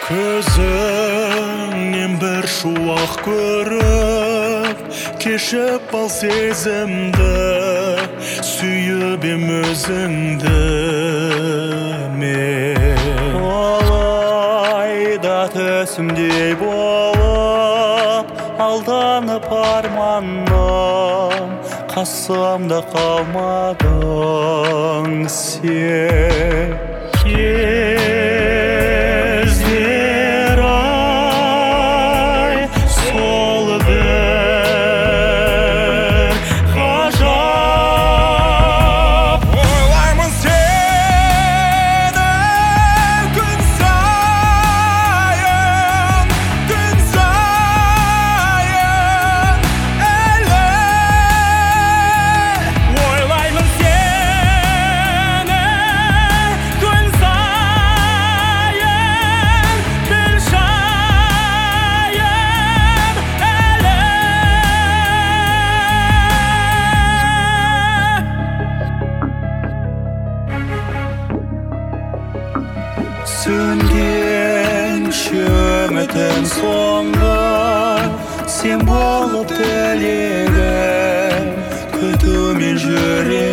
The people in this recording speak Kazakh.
Көзіңнен бір шуақ көріп, кешіп ал сезімді, сүйіп ем өзіңді мен. Алайда түсімдей болып, алданып арманнан, қасымда қалмадың сен. Кездер ай, сол бір ғажап. Ойлаймын сені күн сайын, түн сайын әлі. Ойлаймын сені күн сайын, бір шайын әлі. Сөнген үмітім соңғы, сен болып тілегім, күтумен жүрем.